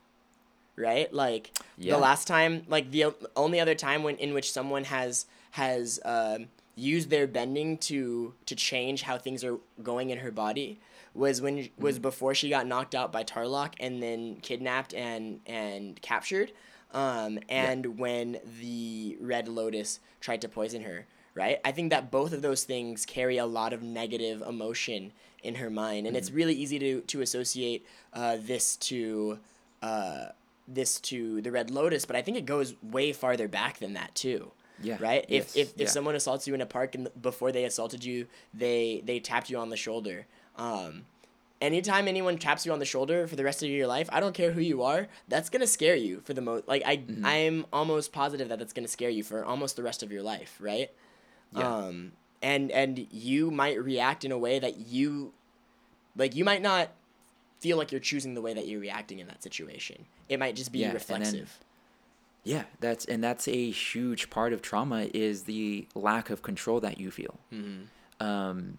Right, like Yeah. the last time, like the o- only other time when in which someone has has um, used their bending to to change how things are going in her body was when was before she got knocked out by Tarlok and then kidnapped and and captured, um, and when the Red Lotus tried to poison her. Right, I think that both of those things carry a lot of negative emotion in her mind, and it's really easy to to associate uh, this to. Uh, this to the Red Lotus, but I think it goes way farther back than that too. Yeah. Right? If Yes. if, if Yeah. someone assaults you in a park and before they assaulted you, they they tapped you on the shoulder. Um, anytime anyone taps you on the shoulder for the rest of your life, I don't care who you are, that's gonna scare you for the most. Like I I'm almost positive that that's gonna scare you for almost the rest of your life. Right? Yeah. Um, and and you might react in a way that you, like, you might not feel like you're choosing the way that you're reacting in that situation. It might just be Yeah, and then- reflexive. Yeah, that's and that's a huge part of trauma is the lack of control that you feel. Mm-hmm. Um,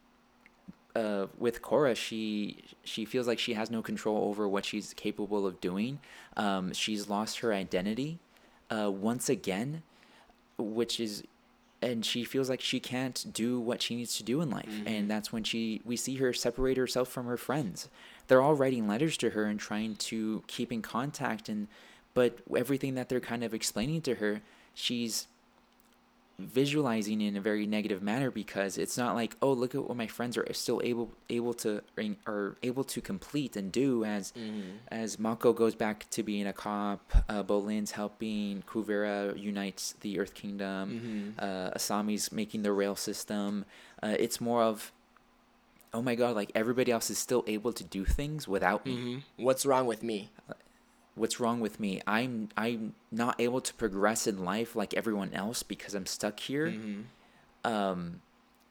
uh, with Cora, she she feels like she has no control over what she's capable of doing. Um, she's lost her identity uh, once again, which is, and she feels like she can't do what she needs to do in life. Mm-hmm. And that's when she we see her separate herself from her friends. They're all writing letters to her and trying to keep in contact, and but everything that they're kind of explaining to her, she's visualizing in a very negative manner, because it's not like, oh, look at what my friends are still able able to are able to complete and do, as Mm-hmm. as Mako goes back to being a cop, uh, Bolin's helping, Kuvera unites the Earth Kingdom, Mm-hmm. uh, Asami's making the rail system. Uh, it's more of, oh my god, like everybody else is still able to do things without me. Mm-hmm. What's wrong with me? What's wrong with me? I'm I'm not able to progress in life like everyone else because I'm stuck here. Mm-hmm. Um,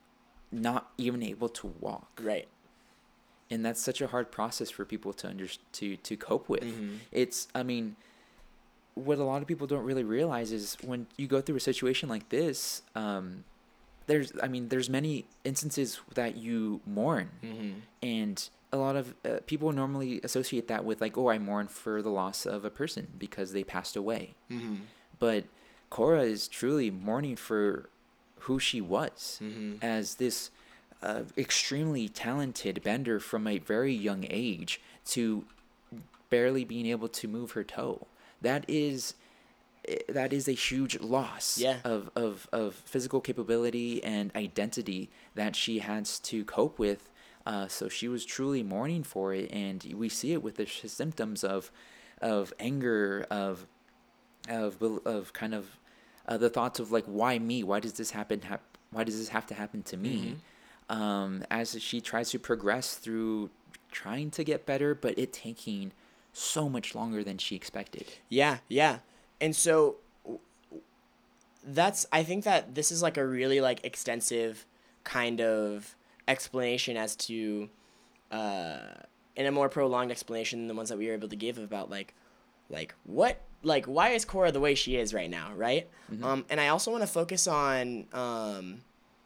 not even able to walk. Right. And that's such a hard process for people to under to to cope with. Mm-hmm. It's I mean, what a lot of people don't really realize is when you go through a situation like this, um, there's I mean, there's many instances that you mourn, Mm-hmm. and a lot of uh, people normally associate that with like, oh, I mourn for the loss of a person because they passed away. Mm-hmm. But Cora is truly mourning for who she was Mm-hmm. as this uh, extremely talented bender from a very young age to barely being able to move her toe. That is that is a huge loss Yeah. of, of, of physical capability and identity that she has to cope with. Uh, so she was truly mourning for it, and we see it with the sh- symptoms of of anger, of of bel- of kind of uh, the thoughts of like, why me? Why does this happen? Hap- why does this have to happen to me? Um, as she tries to progress through trying to get better, but it taking so much longer than she expected. Yeah, yeah. And so w- that's I think that this is like a really like extensive kind of explanation as to uh in a more prolonged explanation than the ones that we were able to give about like like what like why is Cora the way she is right now, right? Mhm. Um and I also want to focus on um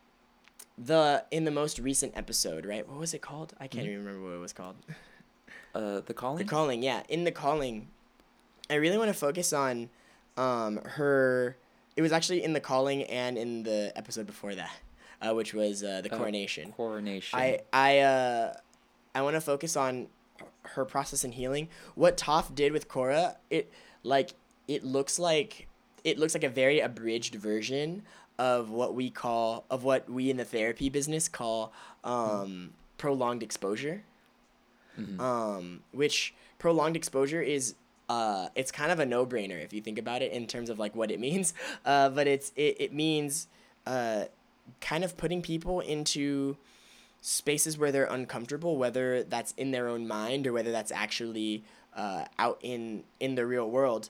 the in the most recent episode, right? What was it called? I can't Mhm. even remember what it was called. Uh, the calling. The Calling, yeah. In The Calling, I really want to focus on um, her. It was actually in The Calling and in the episode before that, uh, which was uh, The Uh, Coronation. Coronation. I I uh, I want to focus on her process in healing. What Toph did with Korra, it like it looks like it looks like a very abridged version of what we call of what we in the therapy business call um, prolonged exposure. Mhm. Um, which prolonged exposure is uh, it's kind of a no brainer if you think about it in terms of like what it means. Uh, but it's it, it means uh, kind of putting people into spaces where they're uncomfortable, whether that's in their own mind or whether that's actually uh, out in in the real world,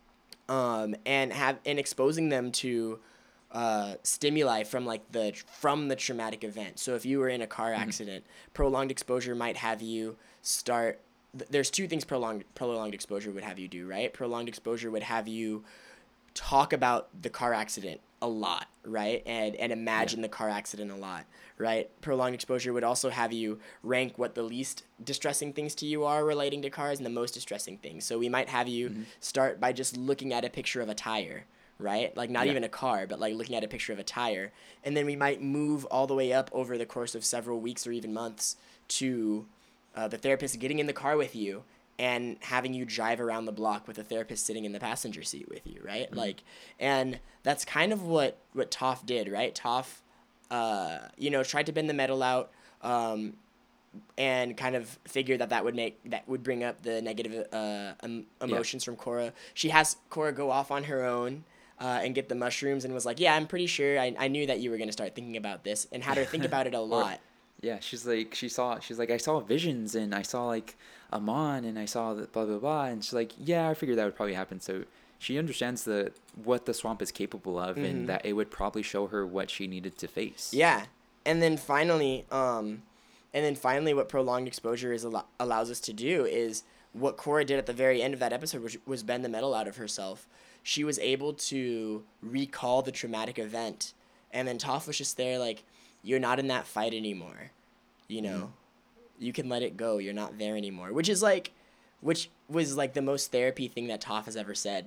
um, and have and exposing them to uh, stimuli from like the from the traumatic event. So if you were in a car accident, prolonged exposure might have you start. Th- there's two things prolonged prolonged exposure would have you do, right? Prolonged exposure would have you talk about the car accident a lot, right? And and imagine the car accident a lot, right? Prolonged exposure would also have you rank what the least distressing things to you are relating to cars and the most distressing things. So we might have you start by just looking at a picture of a tire, right? Like not Yeah. even a car, but like looking at a picture of a tire. And then we might move all the way up over the course of several weeks or even months to uh, the therapist getting in the car with you and having you drive around the block with the therapist sitting in the passenger seat with you, right? Mm-hmm. Like, and that's kind of what, what Toph did, right? Toph, uh, you know, tried to bend the metal out, um, and kind of figured that that would make that would bring up the negative uh, um, emotions from Korra. She has Korra go off on her own uh, and get the mushrooms, and was like, "Yeah, I'm pretty sure I, I knew that you were gonna start thinking about this," and had her think about it a lot. Yeah, she's like, she saw, she's like, I saw visions and I saw like Amon and I saw the blah, blah, blah. And she's like, yeah, I figured that would probably happen. So she understands the what the swamp is capable of, Mhm. and that it would probably show her what she needed to face. Yeah, and then finally, um, and then finally, what prolonged exposure is allo- allows us to do is what Korra did at the very end of that episode, which was bend the metal out of herself. She was able to recall the traumatic event, and then Toph was just there, like, you're not in that fight anymore, you know, Mhm. you can let it go. You're not there anymore, which is like, which was like the most therapy thing that Toph has ever said.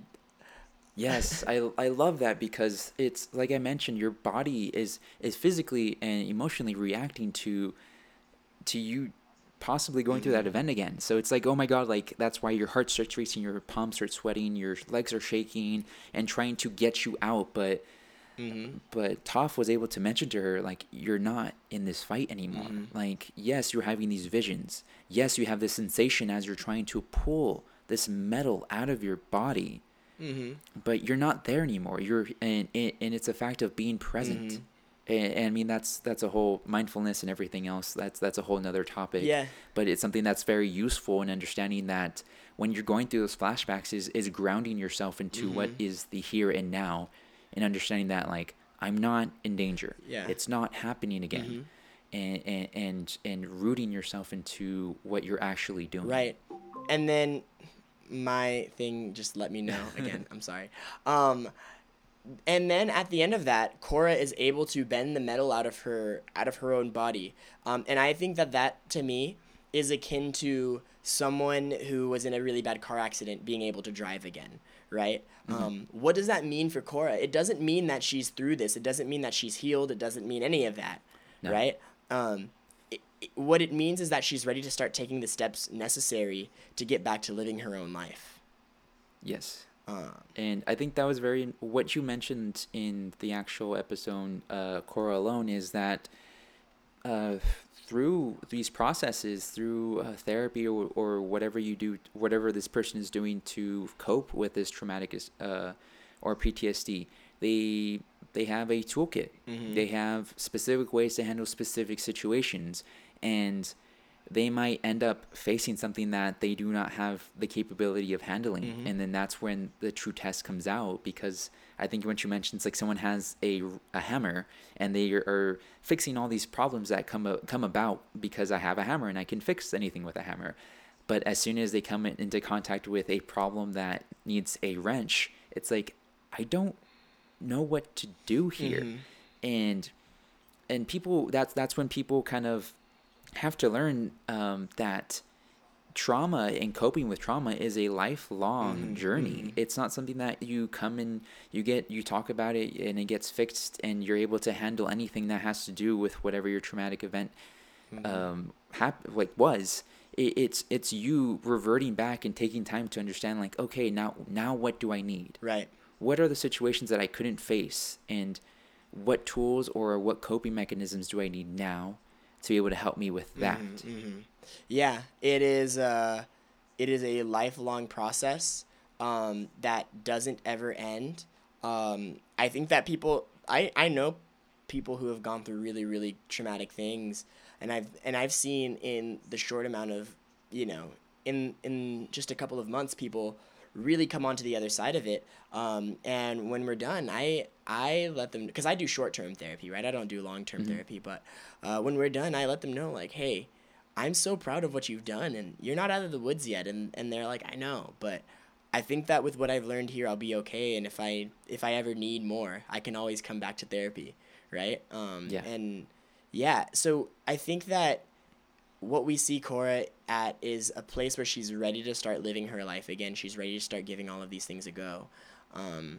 Yes, I, I love that, because it's like I mentioned, your body is is physically and emotionally reacting to to you possibly going through that event again. So it's like, oh my god, like that's why your heart starts racing, your palms start sweating, your legs are shaking and trying to get you out. But Mm-hmm. but Toph was able to mention to her, like, you're not in this fight anymore. Mm-hmm. Like, yes, you're having these visions. Yes, you have this sensation as you're trying to pull this metal out of your body, Mm-hmm. but you're not there anymore. You're and and and it's a fact of being present. Mhm. And, and I mean, that's that's a whole mindfulness and everything else. That's that's a whole nother topic. Yeah. But it's something that's very useful in understanding that when you're going through those flashbacks is is grounding yourself into what Mhm. is the here and now, and understanding that, like, I'm not in danger. Yeah. It's not happening again. Mhm. And, and and and rooting yourself into what you're actually doing. Right. And then my thing, just let me know again. I'm sorry. Um, and then at the end of that, Korra is able to bend the metal out of her out of her own body. Um, and I think that that to me is akin to someone who was in a really bad car accident being able to drive again, right? Mm-hmm. Um, what does that mean for Korra? It doesn't mean that she's through this. It doesn't mean that she's healed. It doesn't mean any of that, No. right? Um, it, it, what it means is that she's ready to start taking the steps necessary to get back to living her own life. Yes. Um, And I think that was very what you mentioned in the actual episode, uh, Korra alone, is that uh, through these processes, through uh, therapy or, or whatever you do, whatever this person is doing to cope with this traumatic uh, or P T S D, they they have a toolkit. Mhm. They have specific ways to handle specific situations, and they might end up facing something that they do not have the capability of handling. Mhm. And then that's when the true test comes out, because I think what you mentioned is like someone has a, a hammer and they are fixing all these problems that come come about because I have a hammer and I can fix anything with a hammer. But as soon as they come in, into contact with a problem that needs a wrench, it's like, I don't know what to do here. Mhm. And and people, that's that's when people kind of have to learn um, that trauma and coping with trauma is a lifelong Mhm, journey. mhm. It's not something that you come and you get you talk about it and it gets fixed and you're able to handle anything that has to do with whatever your traumatic event um hap- like was. It, it's it's you reverting back and taking time to understand, like, okay, now now what do I need? Right. What are the situations that I couldn't face, and what tools or what coping mechanisms do I need now to be able to help me with that? Mm-hmm. Yeah, it is. Uh, it is a lifelong process um, that doesn't ever end. Um, I think that people, I, I know people who have gone through really really traumatic things, and I've and I've seen in the short amount of, you know, in in just a couple of months, people really come onto the other side of it. Um, and when we're done, I I let them, because I do short term therapy, right? I don't do long term Mhm. therapy, but uh, when we're done, I let them know, like, hey, I'm so proud of what you've done, and you're not out of the woods yet. And and they're like, I know, but I think that with what I've learned here, I'll be okay. And if I if I ever need more, I can always come back to therapy, right? Um, Yeah. And yeah, so I think that what we see Korra at is a place where she's ready to start living her life again. She's ready to start giving all of these things a go. Um,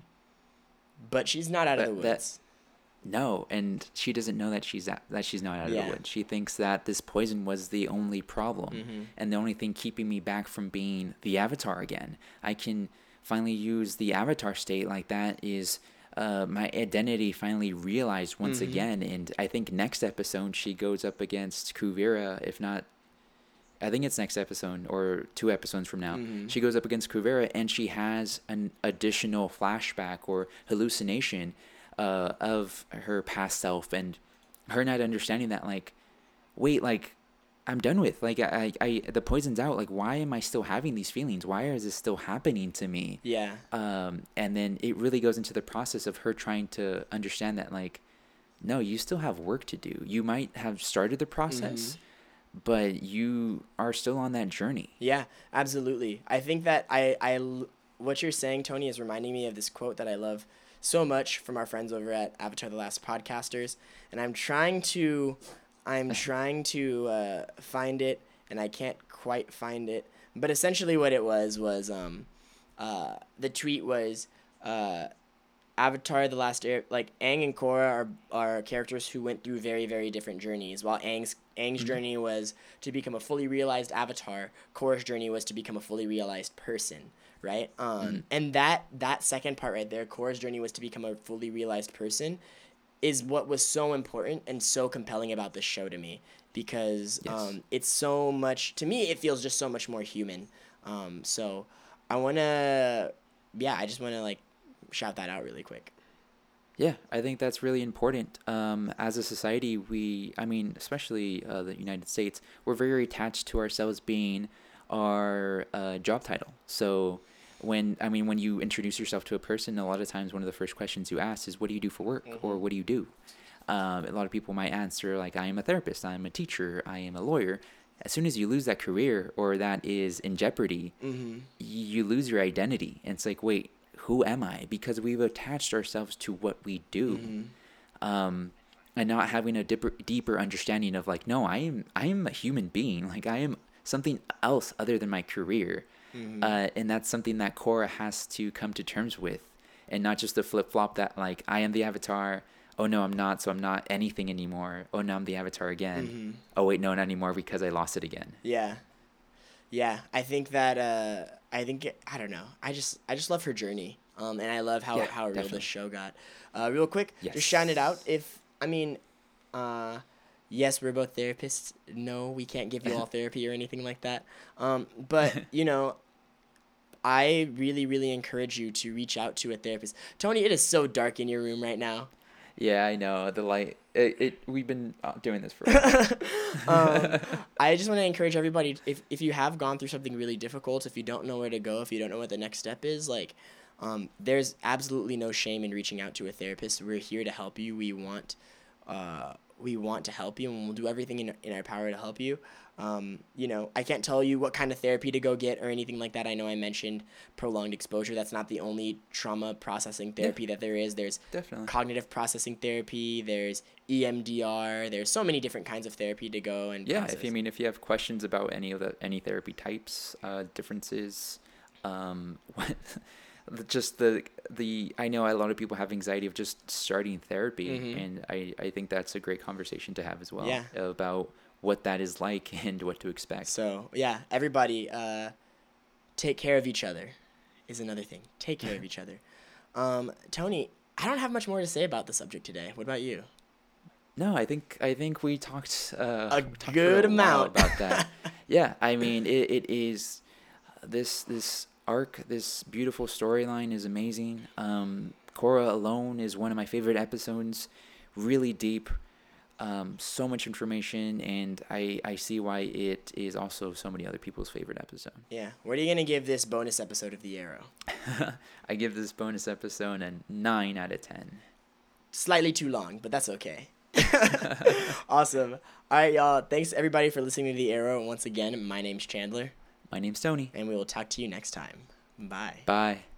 but she's not out of the That- that- woods. No, and she doesn't know that she's at, that she's not out of Yeah. the woods. She thinks that this poison was the only problem, Mhm. and the only thing keeping me back from being the Avatar again. I can finally use the Avatar state, like that is uh, my identity finally realized once Mhm. again. And I think next episode she goes up against Kuvira, if not. I think it's next episode or two episodes from now. Mhm. She goes up against Kuvira and she has an additional flashback or hallucination uh, of her past self, and her not understanding that, like, wait, like, I'm done with. Like I, I, the poison's out. Like, why am I still having these feelings? Why is this still happening to me? Yeah. Um, and then it really goes into the process of her trying to understand that, like, no, you still have work to do. You might have started the process, mm-hmm. but you are still on that journey. Yeah, absolutely. I think that I, I, what you're saying, Tony, is reminding me of this quote that I love so much from our friends over at Avatar: The Last Podcasters, and I'm trying to. I'm trying to uh, find it, and I can't quite find it. But essentially what it was was um, uh, the tweet was uh, Avatar: The Last Air. Like, Aang and Korra are, are characters who went through very, very different journeys. While Aang's, Aang's mm-hmm. journey was to become a fully realized avatar, Korra's journey was to become a fully realized person, right? Um, mm-hmm. And that, that second part right there, Korra's journey was to become a fully realized person, is what was so important and so compelling about this show to me, because yes. um, it's so much, to me, it feels just so much more human. Um, so I want to, yeah, I just want to like shout that out really quick. Yeah, I think that's really important. Um, as a society, we, I mean, especially uh, the United States, we're very attached to ourselves being our uh, job title. So when, I mean, when you introduce yourself to a person, a lot of times one of the first questions you ask is, what do you do for work? Mm-hmm. Or what do you do? Um, a lot of people might answer like, I am a therapist, I am a teacher, I am a lawyer. As soon as you lose that career or that is in jeopardy, mm-hmm. you lose your identity. And it's like, wait, who am I? Because we've attached ourselves to what we do. Mm-hmm. Um, and not having a deeper, deeper understanding of like, no, I am, I am a human being. Like, I am something else other than my career. Mm-hmm. Uh, and that's something that Korra has to come to terms with, and not just the flip flop that like, I am the avatar. Oh no, I'm not. So I'm not anything anymore. Oh no, I'm the avatar again. Mm-hmm. Oh wait, no, not anymore because I lost it again. Yeah. Yeah. I think that, uh, I think, it, I don't know. I just, I just love her journey. Um, and I love how, yeah, how real definitely. This show got. Uh, real quick, yes. Just shout it out. If, I mean, uh, yes, we're both therapists. No, we can't give you all therapy or anything like that. Um, but, you know, I really, really encourage you to reach out to a therapist. Tony, it is so dark in your room right now. Yeah, I know. The light, it, it we've been doing this for a while. um, I just want to encourage everybody, if, if you have gone through something really difficult, if you don't know where to go, if you don't know what the next step is, like, um, there's absolutely no shame in reaching out to a therapist. We're here to help you. We want, uh, we want to help you, and we'll do everything in, in our power to help you. Um, you know, I can't tell you what kind of therapy to go get or anything like that. I know I mentioned prolonged exposure. That's not the only trauma processing therapy yeah, that there is. There's definitely cognitive processing therapy. There's E M D R. There's so many different kinds of therapy to go and yeah. process. If you I mean if you have questions about any of the any therapy types, uh, differences, um, what, just the the I know a lot of people have anxiety of just starting therapy, mm-hmm. and I I think that's a great conversation to have as well. Yeah. About what that is like and what to expect. So, yeah, everybody, uh, take care of each other is another thing. Take care of each other. Um, Tony, I don't have much more to say about the subject today. What about you? No, I think I think we talked uh, a talked good for a amount about that. Yeah, I mean, it, it is this this arc, this beautiful storyline is amazing. Um, Korra alone is one of my favorite episodes. Really deep. Um, so much information, and I, I see why it is also so many other people's favorite episode. Yeah. What are you going to give this bonus episode of The Arrow? I give this bonus episode a nine out of ten. Slightly too long, but that's okay. Awesome. All right, y'all. Thanks, everybody, for listening to The Arrow. And once again, my name's Chandler. My name's Tony. And we will talk to you next time. Bye. Bye.